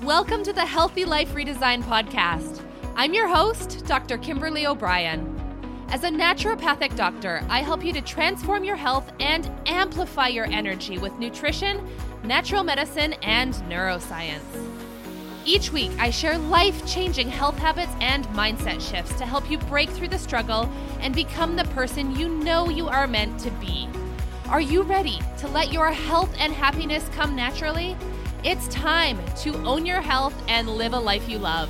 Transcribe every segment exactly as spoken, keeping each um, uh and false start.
Welcome to the Healthy Life Redesign podcast. I'm your host, Doctor Kimberly O'Brien. As a naturopathic doctor, I help you to transform your health and amplify your energy with nutrition, natural medicine, and neuroscience. Each week, I share life-changing health habits and mindset shifts to help you break through the struggle and become the person you know you are meant to be. Are you ready to let your health and happiness come naturally? It's time to own your health and live a life you love.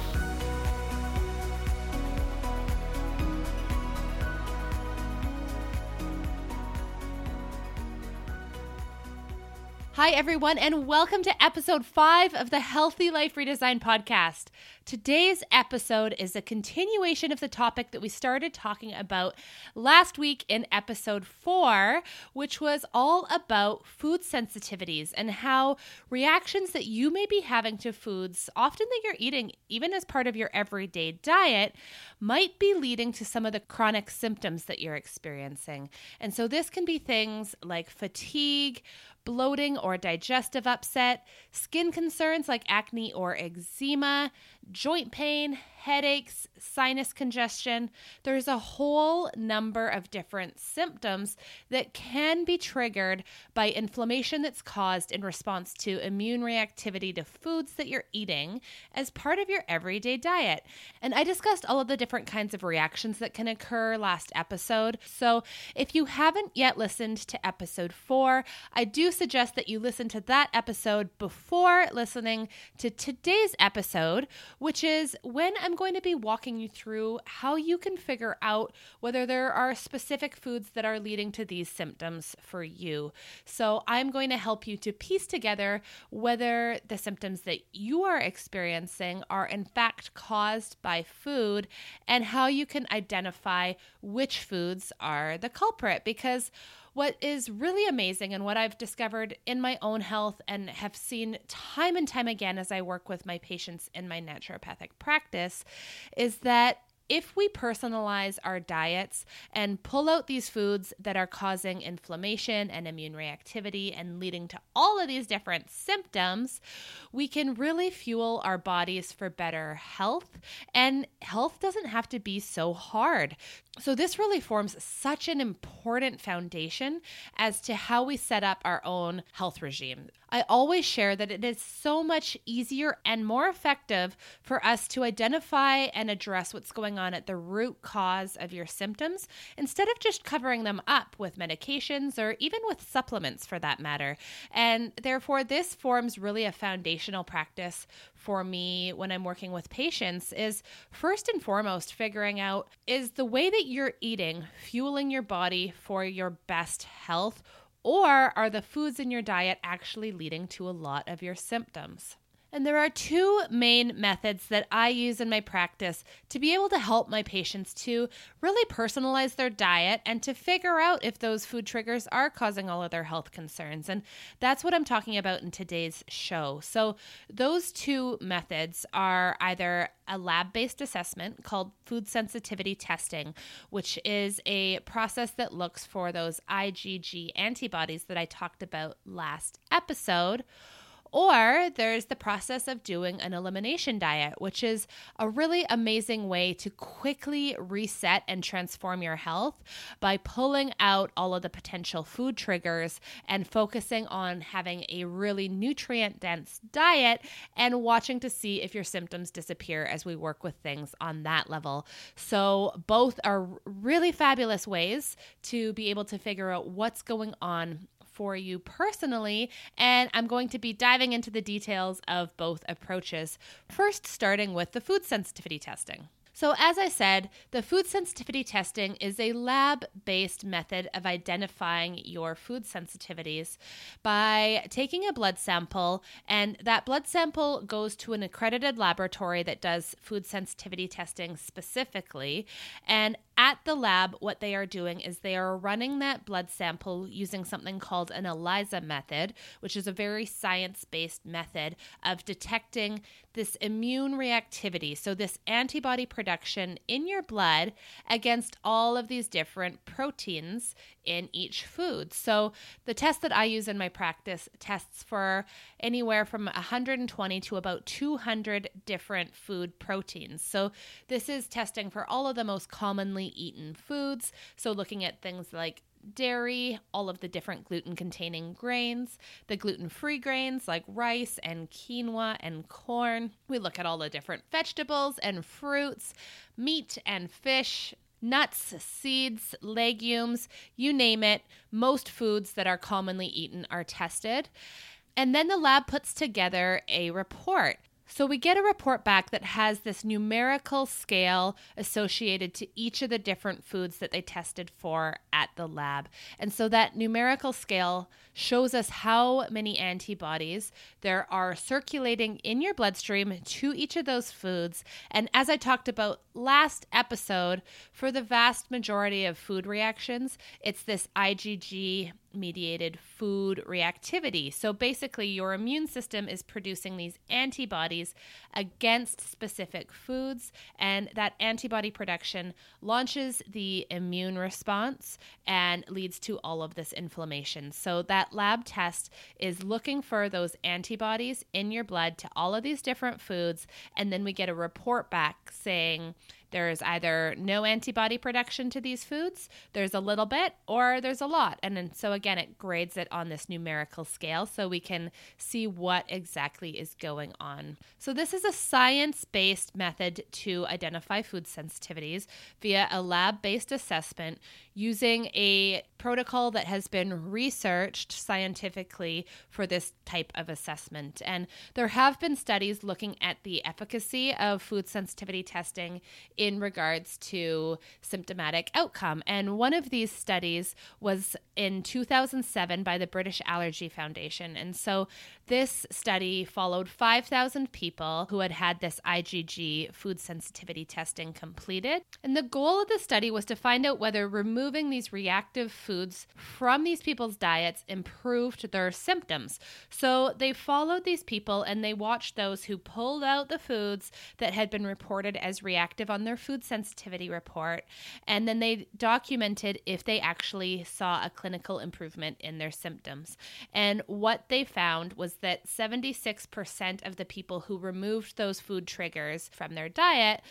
Hi, everyone, and welcome to episode five of the Healthy Life Redesign podcast. Today's episode is a continuation of the topic that we started talking about last week in episode four, which was all about food sensitivities and how reactions that you may be having to foods, often that you're eating even as part of your everyday diet, might be leading to some of the chronic symptoms that you're experiencing. And so this can be things like fatigue, bloating or digestive upset, skin concerns like acne or eczema, joint pain, headaches, sinus congestion. There's a whole number of different symptoms that can be triggered by inflammation that's caused in response to immune reactivity to foods that you're eating as part of your everyday diet. And I discussed all of the different kinds of reactions that can occur last episode. So if you haven't yet listened to episode four, I do suggest that you listen to that episode before listening to today's episode, which is when I'm going to be walking you through how you can figure out whether there are specific foods that are leading to these symptoms for you. So I'm going to help you to piece together whether the symptoms that you are experiencing are in fact caused by food and how you can identify which foods are the culprit. Because what is really amazing and what I've discovered in my own health and have seen time and time again as I work with my patients in my naturopathic practice is that if we personalize our diets and pull out these foods that are causing inflammation and immune reactivity and leading to all of these different symptoms, we can really fuel our bodies for better health. And health doesn't have to be so hard. So this really forms such an important foundation as to how we set up our own health regime. I always share that it is so much easier and more effective for us to identify and address what's going on at the root cause of your symptoms instead of just covering them up with medications or even with supplements for that matter. And therefore, this forms really a foundational practice for me when I'm working with patients is first and foremost figuring out, is the way that you're eating fueling your body for your best health, or are the foods in your diet actually leading to a lot of your symptoms? And there are two main methods that I use in my practice to be able to help my patients to really personalize their diet and to figure out if those food triggers are causing all of their health concerns. And that's what I'm talking about in today's show. So those two methods are either a lab-based assessment called food sensitivity testing, which is a process that looks for those IgG antibodies that I talked about last episode. Or there's the process of doing an elimination diet, which is a really amazing way to quickly reset and transform your health by pulling out all of the potential food triggers and focusing on having a really nutrient-dense diet and watching to see if your symptoms disappear as we work with things on that level. So both are really fabulous ways to be able to figure out what's going on for you personally, and I'm going to be diving into the details of both approaches. First, starting with the food sensitivity testing. So as I said, the food sensitivity testing is a lab-based method of identifying your food sensitivities by taking a blood sample, and that blood sample goes to an accredited laboratory that does food sensitivity testing specifically. And at the lab, what they are doing is they are running that blood sample using something called an ELISA method, which is a very science-based method of detecting this immune reactivity, so this antibody production in your blood against all of these different proteins in each food. So the test that I use in my practice tests for anywhere from one hundred twenty to about two hundred different food proteins. So this is testing for all of the most commonly eaten foods. So looking at things like dairy, all of the different gluten-containing grains, the gluten-free grains like rice and quinoa and corn. We look at all the different vegetables and fruits, meat and fish, nuts, seeds, legumes, you name it. Most foods that are commonly eaten are tested. And then the lab puts together a report. So we get a report back that has this numerical scale associated to each of the different foods that they tested for at the lab. And so that numerical scale shows us how many antibodies there are circulating in your bloodstream to each of those foods. And as I talked about last episode, for the vast majority of food reactions, it's this IgG mediated food reactivity. So basically your immune system is producing these antibodies against specific foods, and that antibody production launches the immune response and leads to all of this inflammation. So that lab test is looking for those antibodies in your blood to all of these different foods, and then we get a report back saying there's either no antibody production to these foods, there's a little bit, or there's a lot. And then, so again, it grades it on this numerical scale so we can see what exactly is going on. So this is a science-based method to identify food sensitivities via a lab-based assessment using a protocol that has been researched scientifically for this type of assessment. And there have been studies looking at the efficacy of food sensitivity testing in regards to symptomatic outcome. And one of these studies was in two thousand seven by the British Allergy Foundation. And so this study followed five thousand people who had had this IgG food sensitivity testing completed. And the goal of the study was to find out whether removing these reactive foods from these people's diets improved their symptoms. So they followed these people and they watched those who pulled out the foods that had been reported as reactive on their food sensitivity report, and then they documented if they actually saw a clinical improvement in their symptoms. And what they found was that seventy-six percent of the people who removed those food triggers from their diet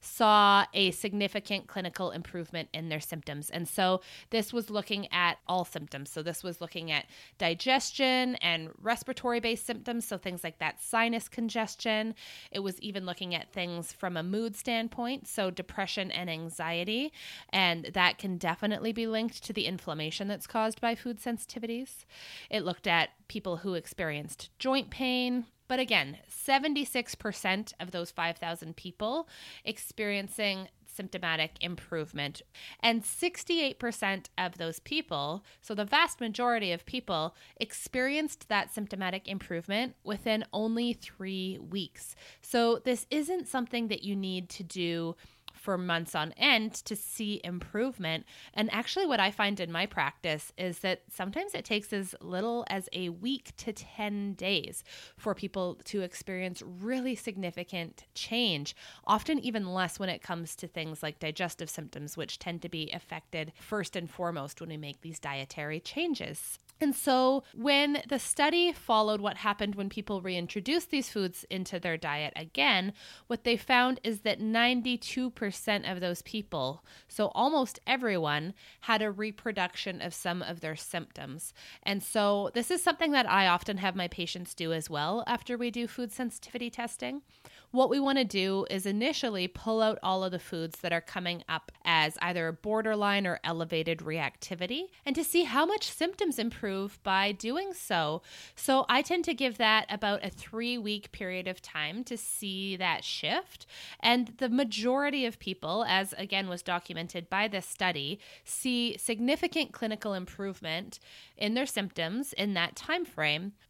saw a significant clinical improvement in their symptoms. And so this was looking at all symptoms. So this was looking at digestion and respiratory-based symptoms, so things like that sinus congestion. It was even looking at things from a mood standpoint, so depression and anxiety, and that can definitely be linked to the inflammation that's caused by food sensitivities. It looked at people who experienced joint pain, but again, seventy-six percent of those five thousand people experiencing symptomatic improvement, and sixty-eight percent of those people, so the vast majority of people, experienced that symptomatic improvement within only three weeks. So this isn't something that you need to do for months on end to see improvement. And actually what I find in my practice is that sometimes it takes as little as a week to ten days for people to experience really significant change, often even less when it comes to things like digestive symptoms, which tend to be affected first and foremost when we make these dietary changes. And so when the study followed what happened when people reintroduced these foods into their diet again, what they found is that ninety-two percent of those people, so almost everyone, had a reproduction of some of their symptoms. And so this is something that I often have my patients do as well after we do food sensitivity testing. What we want to do is initially pull out all of the foods that are coming up as either borderline or elevated reactivity, and to see how much symptoms improve by doing so. So I tend to give that about a three-week period of time to see that shift. And the majority of people, as again was documented by this study, see significant clinical improvement in their symptoms in that time frame.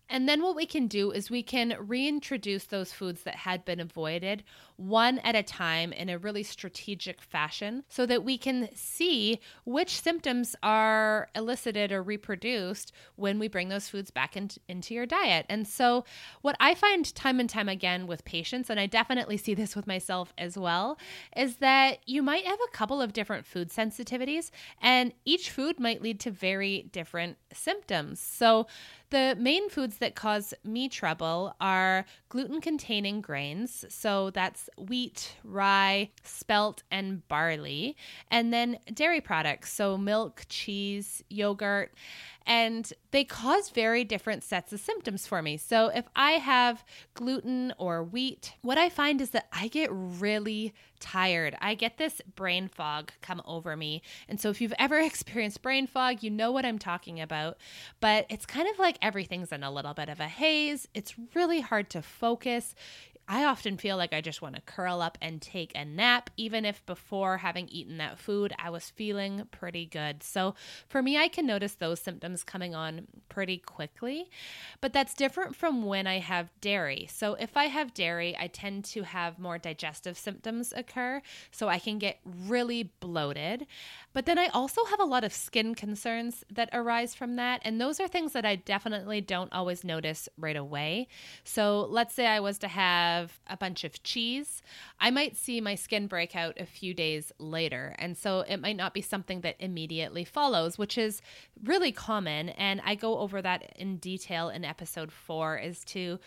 And then what we can do is we can reintroduce those foods that had been avoided one at a time in a really strategic fashion so that we can see which symptoms are elicited or reproduced when we bring those foods back in, into your diet. And so what I find time and time again with patients, and I definitely see this with myself as well, is that you might have a couple of different food sensitivities, and each food might lead to very different symptoms. So the main foods that cause me trouble are gluten-containing grains. So that's wheat, rye, spelt, and barley. And then dairy products, so milk, cheese, yogurt. And they cause very different sets of symptoms for me. So if I have gluten or wheat, what I find is that I get really tired. I get this brain fog come over me. And so if you've ever experienced brain fog, you know what I'm talking about. But it's kind of like everything's in a little bit of a haze. It's really hard to focus. I often feel like I just want to curl up and take a nap, even if before having eaten that food, I was feeling pretty good. So for me, I can notice those symptoms coming on pretty quickly, but that's different from when I have dairy. So if I have dairy, I tend to have more digestive symptoms occur, so I can get really bloated. But then I also have a lot of skin concerns that arise from that, and those are things that I definitely don't always notice right away. So let's say I was to have a bunch of cheese, I might see my skin break out a few days later. And so it might not be something that immediately follows, which is really common. And I go over that in detail in episode four as to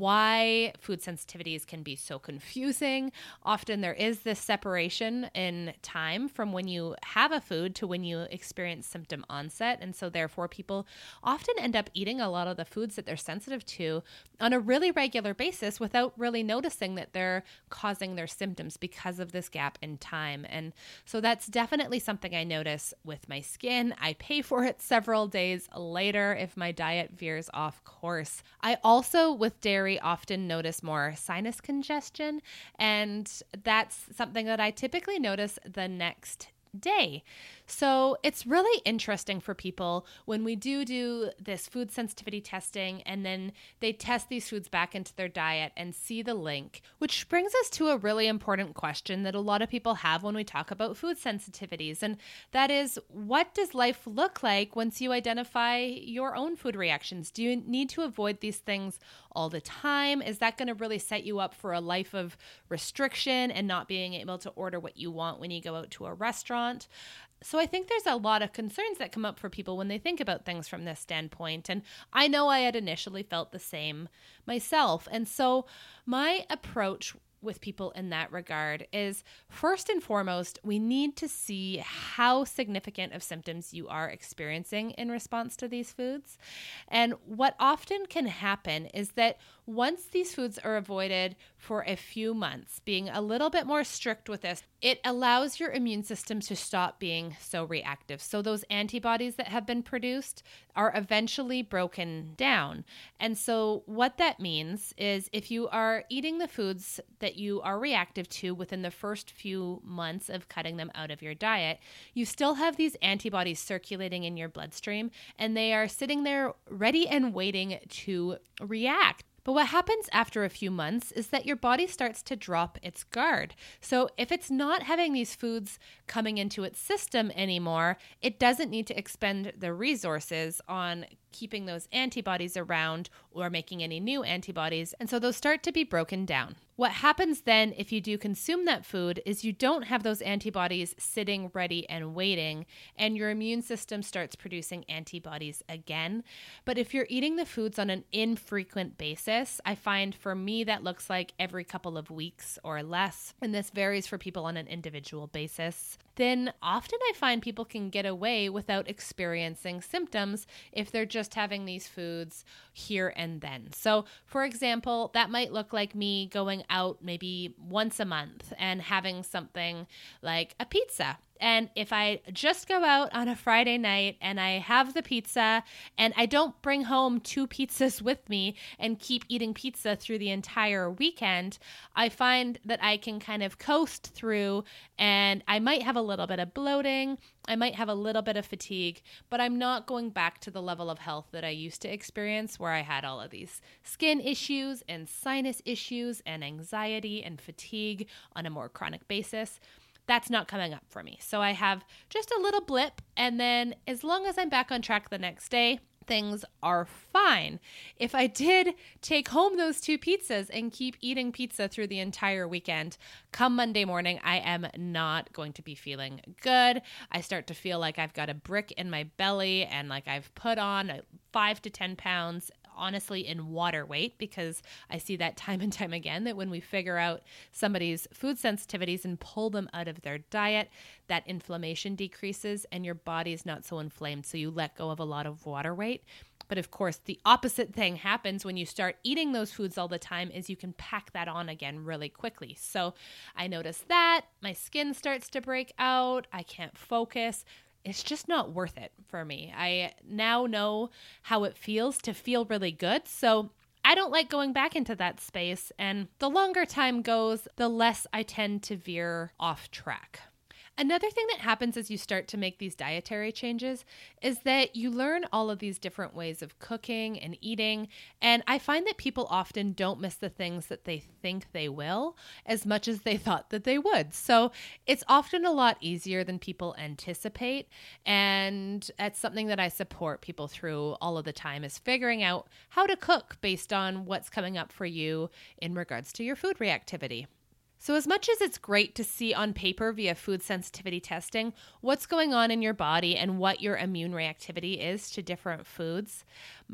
why food sensitivities can be so confusing. Often there is this separation in time from when you have a food to when you experience symptom onset. And so therefore people often end up eating a lot of the foods that they're sensitive to on a really regular basis without really noticing that they're causing their symptoms because of this gap in time. And so that's definitely something I notice with my skin. I pay for it several days later if my diet veers off course. I also, with dairy, often notice more sinus congestion, and that's something that I typically notice the next day. So it's really interesting for people when we do do this food sensitivity testing and then they test these foods back into their diet and see the link, which brings us to a really important question that a lot of people have when we talk about food sensitivities. And that is, what does life look like once you identify your own food reactions? Do you need to avoid these things all the time? Is that going to really set you up for a life of restriction and not being able to order what you want when you go out to a restaurant? So I think there's a lot of concerns that come up for people when they think about things from this standpoint. And I know I had initially felt the same myself. And so my approach with people in that regard is, first and foremost, we need to see how significant of symptoms you are experiencing in response to these foods. And what often can happen is that once these foods are avoided for a few months, being a little bit more strict with this, it allows your immune system to stop being so reactive. So those antibodies that have been produced are eventually broken down. And so what that means is if you are eating the foods that you are reactive to within the first few months of cutting them out of your diet, you still have these antibodies circulating in your bloodstream, and they are sitting there ready and waiting to react. But what happens after a few months is that your body starts to drop its guard. So if it's not having these foods coming into its system anymore, it doesn't need to expend the resources on keeping those antibodies around or making any new antibodies. And so those start to be broken down. What happens then if you do consume that food is you don't have those antibodies sitting ready and waiting, and your immune system starts producing antibodies again. But if you're eating the foods on an infrequent basis, I find for me that looks like every couple of weeks or less, and this varies for people on an individual basis, then often I find people can get away without experiencing symptoms if they're just having these foods here and then. So for example, that might look like me going out maybe once a month and having something like a pizza. And if I just go out on a Friday night and I have the pizza and I don't bring home two pizzas with me and keep eating pizza through the entire weekend, I find that I can kind of coast through, and I might have a little bit of bloating, I might have a little bit of fatigue, but I'm not going back to the level of health that I used to experience where I had all of these skin issues and sinus issues and anxiety and fatigue on a more chronic basis. That's not coming up for me. So I have just a little blip, and then as long as I'm back on track the next day, things are fine. If I did take home those two pizzas and keep eating pizza through the entire weekend, come Monday morning, I am not going to be feeling good. I start to feel like I've got a brick in my belly and like I've put on five to ten pounds, honestly, in water weight, because I see that time and time again, that when we figure out somebody's food sensitivities and pull them out of their diet, that inflammation decreases and your body is not so inflamed. So you let go of a lot of water weight. But of course, the opposite thing happens when you start eating those foods all the time, is you can pack that on again really quickly. So I notice that my skin starts to break out. I can't focus. It's just not worth it for me. I now know how it feels to feel really good. So I don't like going back into that space. And the longer time goes, the less I tend to veer off track. Another thing that happens as you start to make these dietary changes is that you learn all of these different ways of cooking and eating. And I find that people often don't miss the things that they think they will as much as they thought that they would. So it's often a lot easier than people anticipate. And it's something that I support people through all of the time, is figuring out how to cook based on what's coming up for you in regards to your food reactivity. So as much as it's great to see on paper via food sensitivity testing what's going on in your body and what your immune reactivity is to different foods,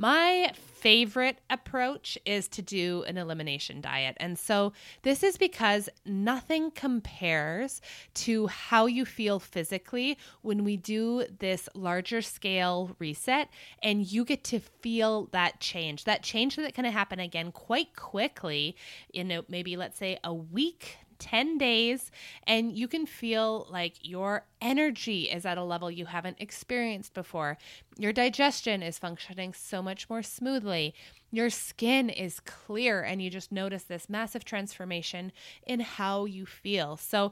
my favorite approach is to do an elimination diet. And so this is because nothing compares to how you feel physically when we do this larger scale reset and you get to feel that change, that change that can happen again quite quickly in a, maybe let's say a week, ten days, and you can feel like your energy is at a level you haven't experienced before. Your digestion is functioning so much more smoothly. Your skin is clear, and you just notice this massive transformation in how you feel. So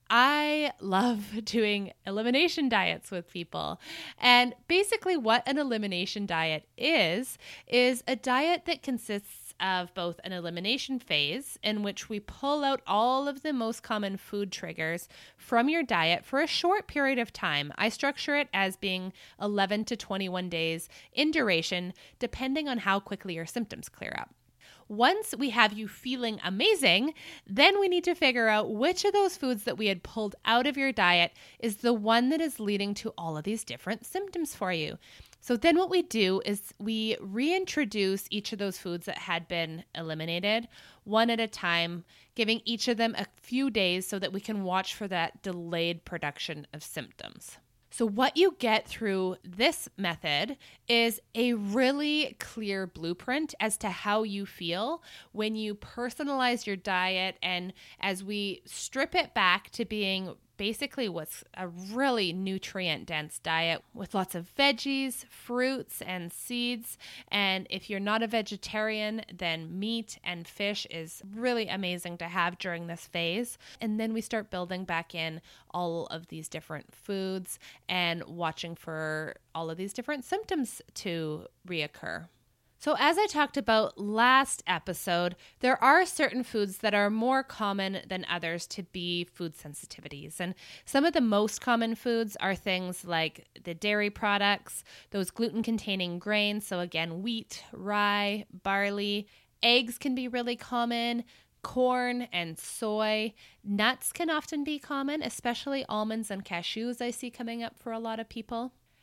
I love doing elimination diets with people. And basically what an elimination diet is, is a diet that consists of both an elimination phase in which we pull out all of the most common food triggers from your diet for a short period of time. I structure it as being eleven to twenty-one days in duration, depending on how quickly your symptoms clear up. Once we have you feeling amazing, then we need to figure out which of those foods that we had pulled out of your diet is the one that is leading to all of these different symptoms for you. So then what we do is we reintroduce each of those foods that had been eliminated one at a time, giving each of them a few days so that we can watch for that delayed production of symptoms. So what you get through this method is a really clear blueprint as to how you feel when you personalize your diet, and as we strip it back to being basically what's a really nutrient-dense diet with lots of veggies, fruits, and seeds. And if you're not a vegetarian, then meat and fish is really amazing to have during this phase. And then we start building back in all of these different foods and watching for all of these different symptoms to reoccur. So as I talked about last episode, there are certain foods that are more common than others to be food sensitivities. And some of the most common foods are things like the dairy products, those gluten-containing grains, so again, wheat, rye, barley. Eggs can be really common. Corn and soy. Nuts can often be common, especially almonds and cashews I see coming up for a lot of people.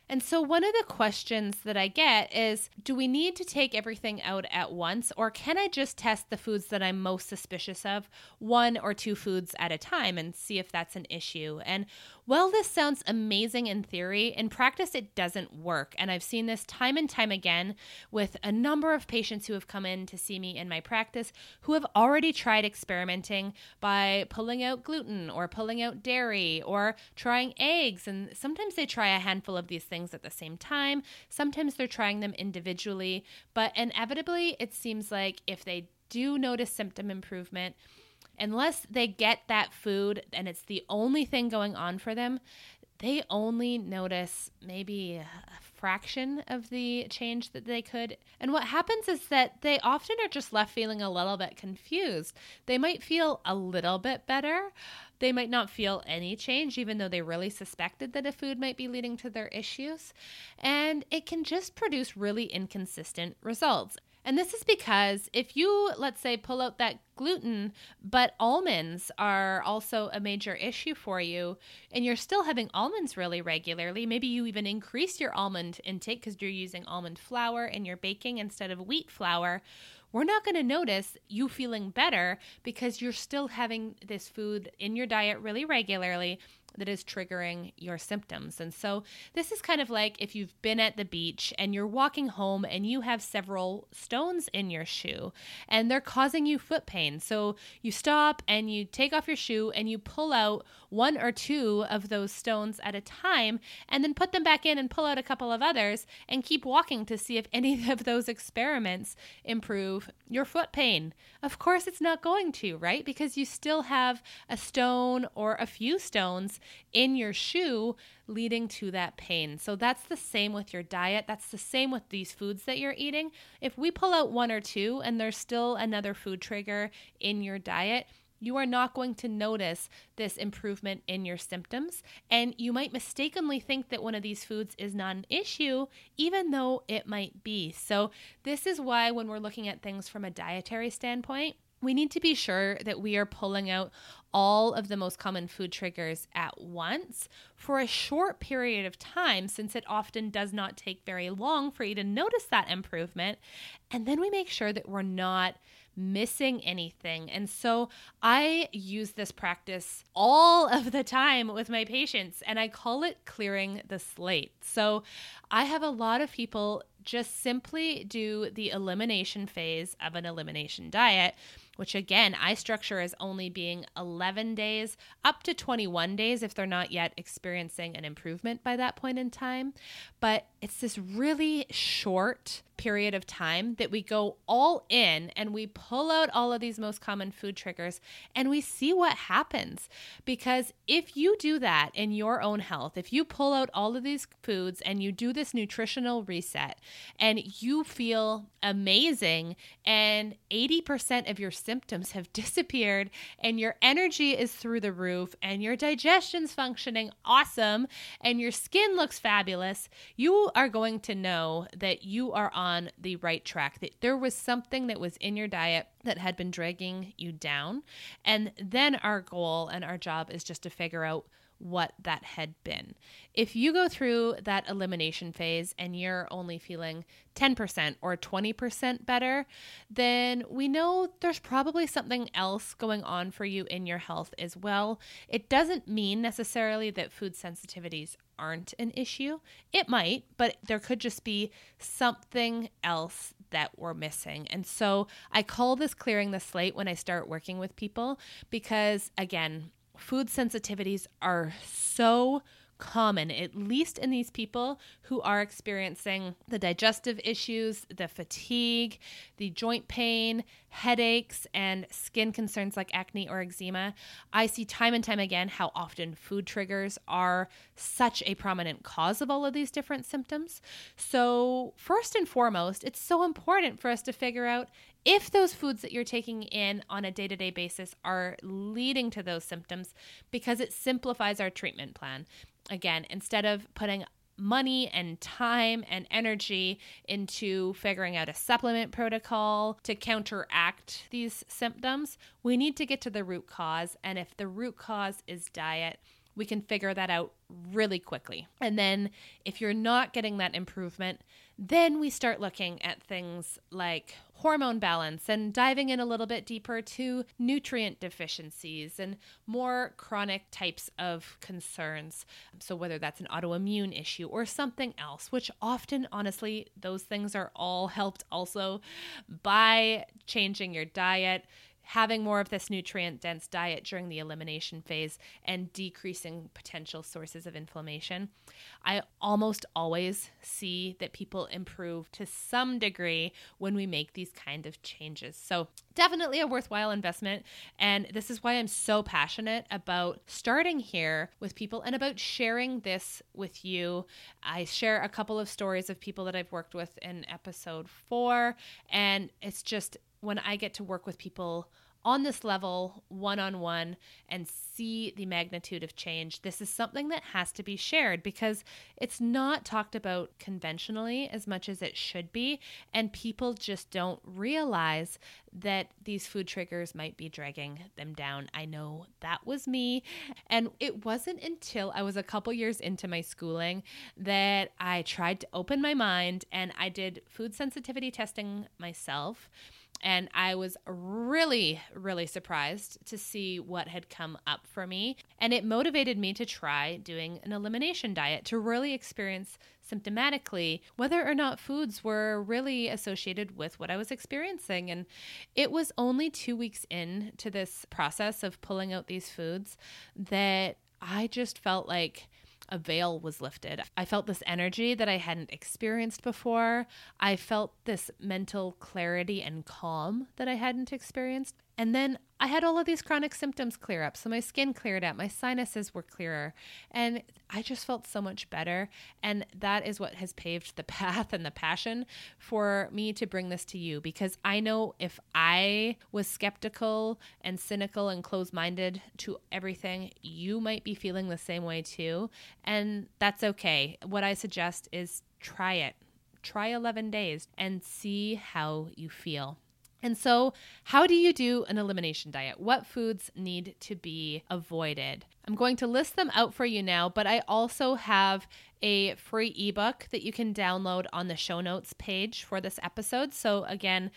And so one of the questions that I get is, do we need to take everything out at once, or can I just test the foods that I'm most suspicious of, one or two foods at a time, and see if that's an issue? And while this sounds amazing in theory, in practice it doesn't work. And I've seen this time and time again with a number of patients who have come in to see me in my practice who have already tried experimenting by pulling out gluten or pulling out dairy or trying eggs. And sometimes they try a handful of these things at the same time. Sometimes they're trying them individually, but inevitably it seems like if they do notice symptom improvement, unless they get that food and it's the only thing going on for them, they only notice maybe a fraction of the change that they could. And what happens is that they often are just left feeling a little bit confused. They might feel a little bit better. They might not feel any change, even though they really suspected that a food might be leading to their issues. And it can just produce really inconsistent results. And this is because if you, let's say, pull out that gluten, but almonds are also a major issue for you, and you're still having almonds really regularly, maybe you even increase your almond intake because you're using almond flour in your baking instead of wheat flour, we're not going to notice you feeling better because you're still having this food in your diet really regularly that is triggering your symptoms. And so this is kind of like if you've been at the beach and you're walking home and you have several stones in your shoe and they're causing you foot pain. So you stop and you take off your shoe and you pull out one or two of those stones at a time and then put them back in and pull out a couple of others and keep walking to see if any of those experiments improve your foot pain. Of course it's not going to, right? Because you still have a stone or a few stones in your shoe leading to that pain. So that's the same with your diet. That's the same with these foods that you're eating. If we pull out one or two and there's still another food trigger in your diet, you are not going to notice this improvement in your symptoms. And you might mistakenly think that one of these foods is not an issue, even though it might be. So this is why when we're looking at things from a dietary standpoint, we need to be sure that we are pulling out all of the most common food triggers at once for a short period of time, since it often does not take very long for you to notice that improvement. And then we make sure that we're not missing anything. And so I use this practice all of the time with my patients, and I call it clearing the slate. So I have a lot of people just simply do the elimination phase of an elimination diet, which again, I structure as only being eleven days up to twenty-one days if they're not yet experiencing an improvement by that point in time. But it's this really short period of time that we go all in and we pull out all of these most common food triggers and we see what happens. Because if you do that in your own health, if you pull out all of these foods and you do this nutritional reset and you feel amazing and eighty percent of your symptoms have disappeared and your energy is through the roof and your digestion's functioning awesome and your skin looks fabulous, you are going to know that you are on the right track, that there was something that was in your diet that had been dragging you down. And then our goal and our job is just to figure out what that had been. If you go through that elimination phase and you're only feeling ten percent or twenty percent better, then we know there's probably something else going on for you in your health as well. It doesn't mean necessarily that food sensitivities aren't an issue. It might, but there could just be something else that we're missing. And so I call this clearing the slate when I start working with people because, again, food sensitivities are so common, at least in these people who are experiencing the digestive issues, the fatigue, the joint pain, headaches, and skin concerns like acne or eczema. I see time and time again how often food triggers are such a prominent cause of all of these different symptoms. So first and foremost, it's so important for us to figure out if those foods that you're taking in on a day-to-day basis are leading to those symptoms, because it simplifies our treatment plan. Again, instead of putting money and time and energy into figuring out a supplement protocol to counteract these symptoms, we need to get to the root cause. And if the root cause is diet, we can figure that out really quickly. And then if you're not getting that improvement, then we start looking at things like hormone balance and diving in a little bit deeper to nutrient deficiencies and more chronic types of concerns. So whether that's an autoimmune issue or something else, which often, honestly, those things are all helped also by changing your diet, having more of this nutrient-dense diet during the elimination phase, and decreasing potential sources of inflammation. I almost always see that people improve to some degree when we make these kind of changes. So definitely a worthwhile investment. And this is why I'm so passionate about starting here with people and about sharing this with you. I share a couple of stories of people that I've worked with in episode four, and it's just when I get to work with people on this level, one-on-one, and see the magnitude of change, this is something that has to be shared because it's not talked about conventionally as much as it should be, and people just don't realize that these food triggers might be dragging them down. I know that was me, and it wasn't until I was a couple years into my schooling that I tried to open my mind, and I did food sensitivity testing myself. And I was really, really surprised to see what had come up for me. And it motivated me to try doing an elimination diet to really experience symptomatically whether or not foods were really associated with what I was experiencing. And it was only two weeks into this process of pulling out these foods that I just felt like a veil was lifted. I felt this energy that I hadn't experienced before. I felt this mental clarity and calm that I hadn't experienced. And then I had all of these chronic symptoms clear up. So my skin cleared up, my sinuses were clearer, and I just felt so much better. And that is what has paved the path and the passion for me to bring this to you, because I know if I was skeptical and cynical and closed-minded to everything, you might be feeling the same way too. And that's okay. What I suggest is try it. Try eleven days and see how you feel. And so how do you do an elimination diet? What foods need to be avoided? I'm going to list them out for you now, but I also have a free ebook that you can download on the show notes page for this episode. So again,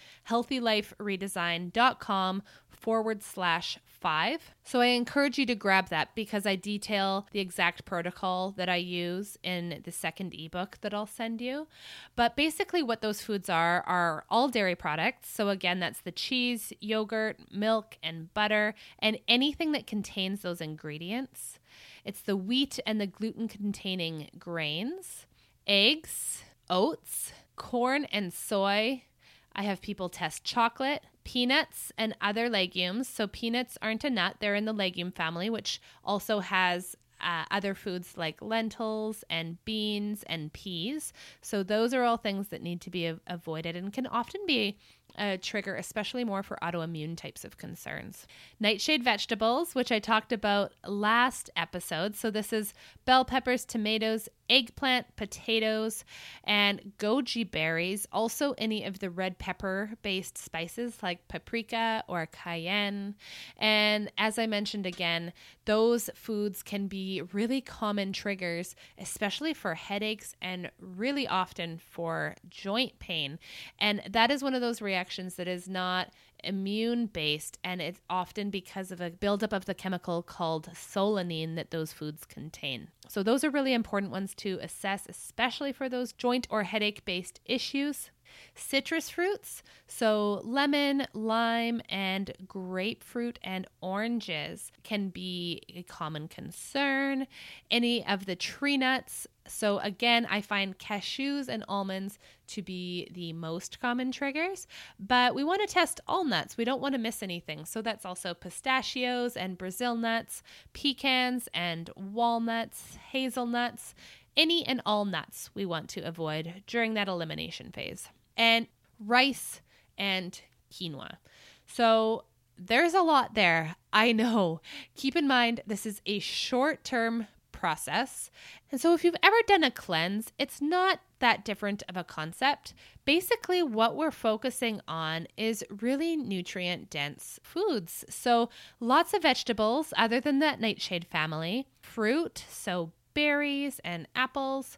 healthyliferedesign.com forward slash five. So I encourage you to grab that because I detail the exact protocol that I use in the second ebook that I'll send you. But basically what those foods are, are all dairy products. So again, that's the cheese, yogurt, milk, and butter, and anything that contains those ingredients. It's the wheat and the gluten-containing grains, eggs, oats, corn and soy. I have people test chocolate, peanuts, and other legumes. So peanuts aren't a nut. They're in the legume family, which also has uh, other foods like lentils and beans and peas. So those are all things that need to be a- avoided and can often be a trigger, especially more for autoimmune types of concerns. Nightshade vegetables, which I talked about last episode. So this is bell peppers, tomatoes, eggplant, potatoes, and goji berries. Also any of the red pepper-based spices like paprika or cayenne. And as I mentioned again, those foods can be really common triggers, especially for headaches and really often for joint pain. And that is one of those reactions that is not immune based, and it's often because of a buildup of the chemical called solanine that those foods contain. So those are really important ones to assess, especially for those joint or headache based issues. Citrus fruits, so lemon, lime, and grapefruit and oranges can be a common concern. Any of the tree nuts. So again, I find cashews and almonds to be the most common triggers, but we want to test all nuts. We don't want to miss anything. So that's also pistachios and Brazil nuts, pecans and walnuts, hazelnuts, any and all nuts we want to avoid during that elimination phase. And rice and quinoa. So there's a lot there. I know. Keep in mind, this is a short-term process. And so if you've ever done a cleanse, it's not that different of a concept. Basically, what we're focusing on is really nutrient-dense foods. So lots of vegetables other than that nightshade family, fruit, so berries and apples,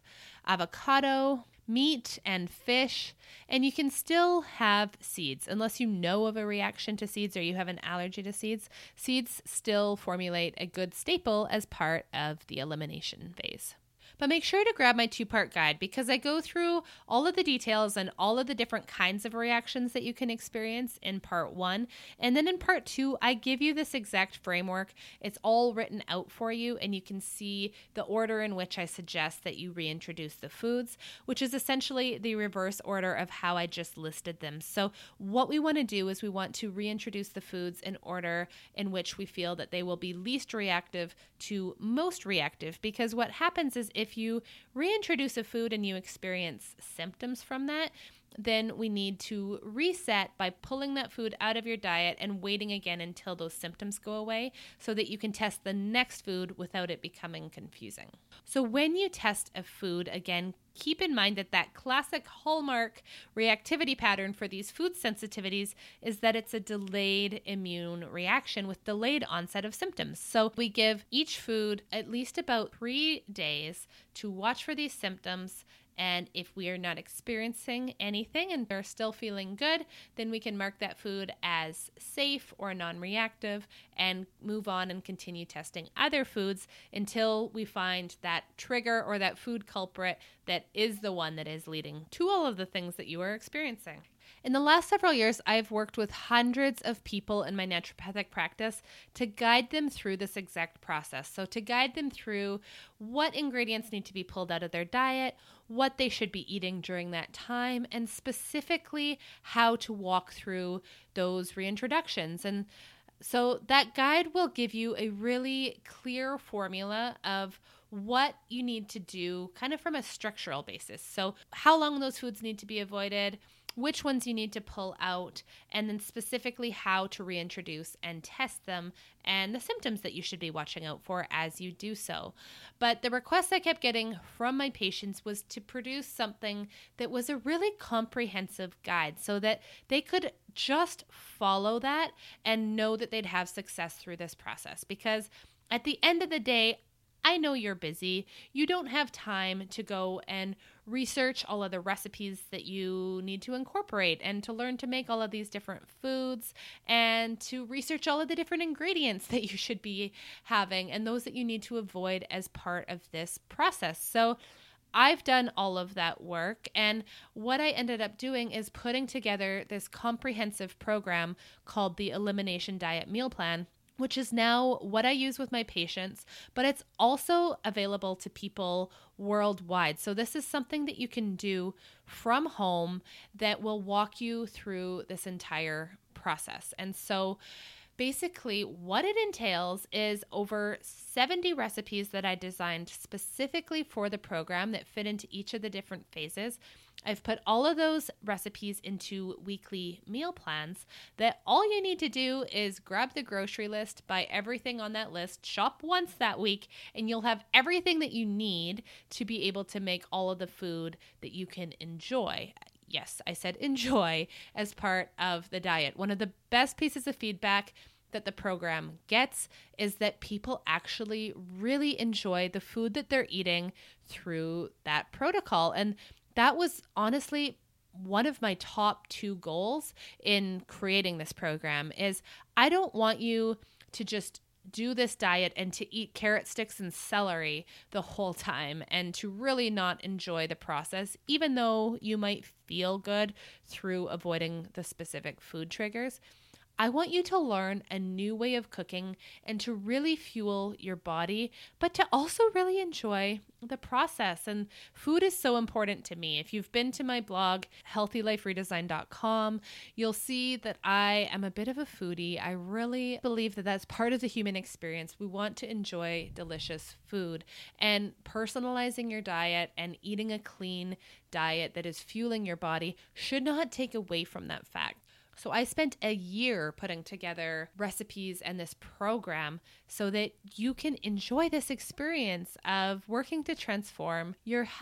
avocado, meat and fish, and you can still have seeds unless you know of a reaction to seeds or you have an allergy to seeds. Seeds still formulate a good staple as part of the elimination phase. But make sure to grab my two-part guide because I go through all of the details and all of the different kinds of reactions that you can experience in part one. And then in part two, I give you this exact framework. It's all written out for you, and you can see the order in which I suggest that you reintroduce the foods, which is essentially the reverse order of how I just listed them. So what we want to do is we want to reintroduce the foods in order in which we feel that they will be least reactive to most reactive, because what happens is if If you reintroduce a food and you experience symptoms from that, then we need to reset by pulling that food out of your diet and waiting again until those symptoms go away so that you can test the next food without it becoming confusing. So when you test a food, again, keep in mind that that classic hallmark reactivity pattern for these food sensitivities is that it's a delayed immune reaction with delayed onset of symptoms. So we give each food at least about three days to watch for these symptoms. And if we are not experiencing anything and are still feeling good, then we can mark that food as safe or non-reactive and move on and continue testing other foods until we find that trigger or that food culprit that is the one that is leading to all of the things that you are experiencing. In the last several years, I've worked with hundreds of people in my naturopathic practice to guide them through this exact process. So to guide them through what ingredients need to be pulled out of their diet, what they should be eating during that time, and specifically how to walk through those reintroductions. And so that guide will give you a really clear formula of what you need to do kind of from a structural basis. So how long those foods need to be avoided, which ones you need to pull out, and then specifically how to reintroduce and test them, and the symptoms that you should be watching out for as you do so. But the request I kept getting from my patients was to produce something that was a really comprehensive guide so that they could just follow that and know that they'd have success through this process. Because at the end of the day, I know you're busy. You don't have time to go and research all of the recipes that you need to incorporate and to learn to make all of these different foods and to research all of the different ingredients that you should be having and those that you need to avoid as part of this process. So I've done all of that work, and what I ended up doing is putting together this comprehensive program called the Elimination Diet Meal Plan, which is now what I use with my patients, but it's also available to people worldwide. So this is something that you can do from home that will walk you through this entire process. And so basically what it entails is over seventy recipes that I designed specifically for the program that fit into each of the different phases. I've put all of those recipes into weekly meal plans that all you need to do is grab the grocery list, buy everything on that list, shop once that week, and you'll have everything that you need to be able to make all of the food that you can enjoy. Yes, I said enjoy as part of the diet. One of the best pieces of feedback that the program gets is that people actually really enjoy the food that they're eating through that protocol. And that was honestly one of my top two goals in creating this program is I don't want you to just do this diet and to eat carrot sticks and celery the whole time and to really not enjoy the process, even though you might feel good through avoiding the specific food triggers. I want you to learn a new way of cooking and to really fuel your body, but to also really enjoy the process. And food is so important to me. If you've been to my blog, healthy life redesign dot com, you'll see that I am a bit of a foodie. I really believe that that's part of the human experience. We want to enjoy delicious food, and personalizing your diet and eating a clean diet that is fueling your body should not take away from that fact. So I spent a year putting together recipes and this program so that you can enjoy this experience of working to transform your health.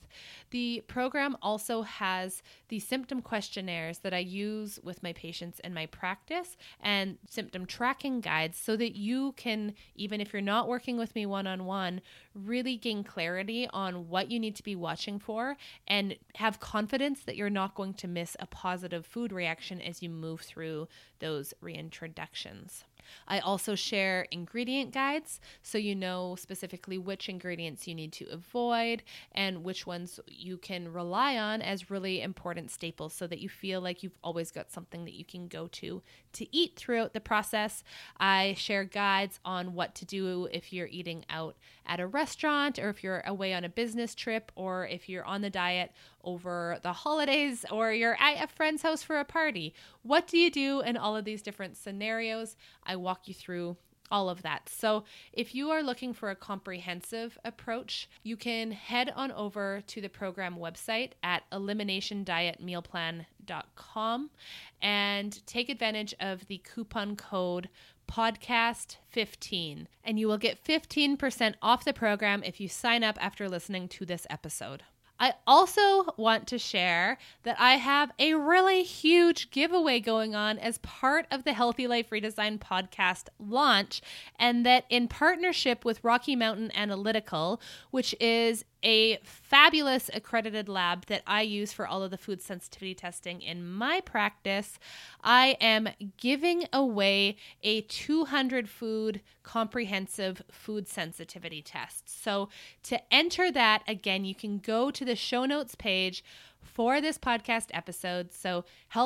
The program also has the symptom questionnaires that I use with my patients in my practice and symptom tracking guides so that you can, even if you're not working with me one-on-one, really gain clarity on what you need to be watching for and have confidence that you're not going to miss a positive food reaction as you move through those reintroductions. I also share ingredient guides so you know specifically which ingredients you need to avoid and which ones you can rely on as really important staples so that you feel like you've always got something that you can go to to eat throughout the process. I share guides on what to do if you're eating out at a restaurant or if you're away on a business trip or if you're on the diet over the holidays or you're at a friend's house for a party. What do you do in all of these different scenarios? I walk you through all of that. So if you are looking for a comprehensive approach, you can head on over to the program website at elimination diet meal plan dot com and take advantage of the coupon code podcast fifteen, and you will get fifteen percent off the program if you sign up after listening to this episode. I also want to share that I have a really huge giveaway going on as part of the Healthy Life Redesign podcast launch, and that in partnership with Rocky Mountain Analytical, which is a fabulous accredited lab that I use for all of the food sensitivity testing in my practice, I am giving away a two hundred food comprehensive food sensitivity test. So to enter that, again, you can go to the show notes page for this podcast episode. So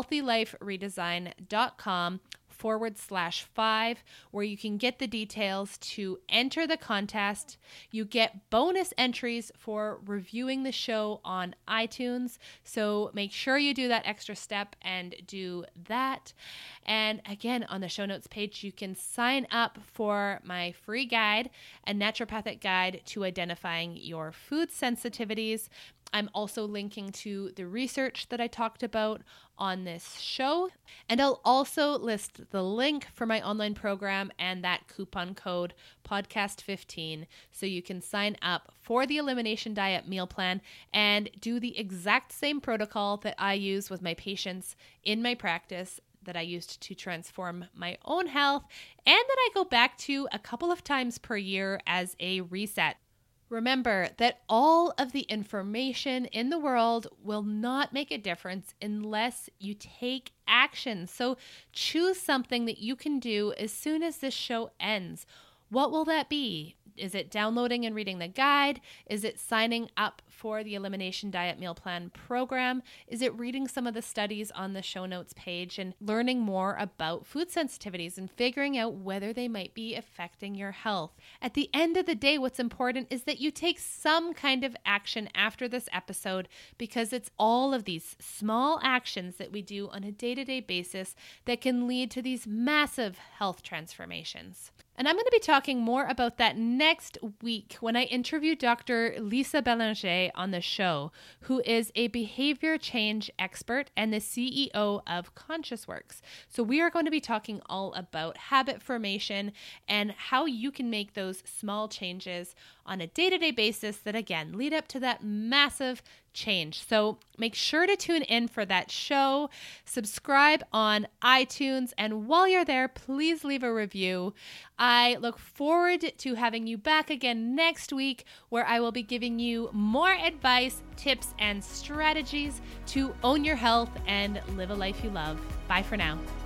healthyliferedesign.com forward slash five, where you can get the details to enter the contest. You get bonus entries for reviewing the show on iTunes. So make sure you do that extra step and do that. And again, on the show notes page, you can sign up for my free guide, a naturopathic guide to identifying your food sensitivities. I'm also linking to the research that I talked about on this show. And I'll also list the link for my online program and that coupon code podcast fifteen so you can sign up for the Elimination Diet Meal Plan and do the exact same protocol that I use with my patients in my practice that I used to transform my own health and that I go back to a couple of times per year as a reset. Remember that all of the information in the world will not make a difference unless you take action. So choose something that you can do as soon as this show ends. What will that be? Is it downloading and reading the guide? Is it signing up for the Elimination Diet Meal Plan program? Is it reading some of the studies on the show notes page and learning more about food sensitivities and figuring out whether they might be affecting your health? At the end of the day, what's important is that you take some kind of action after this episode, because it's all of these small actions that we do on a day-to-day basis that can lead to these massive health transformations. And I'm going to be talking more about that next week when I interview Doctor Lisa Belanger on the show, who is a behavior change expert and the C E O of ConsciousWorks. So we are going to be talking all about habit formation and how you can make those small changes on a day-to-day basis that, again, lead up to that massive change. So make sure to tune in for that show, subscribe on iTunes, and while you're there, please leave a review. I look forward to having you back again next week, where I will be giving you more advice, tips, and strategies to own your health and live a life you love. Bye for now.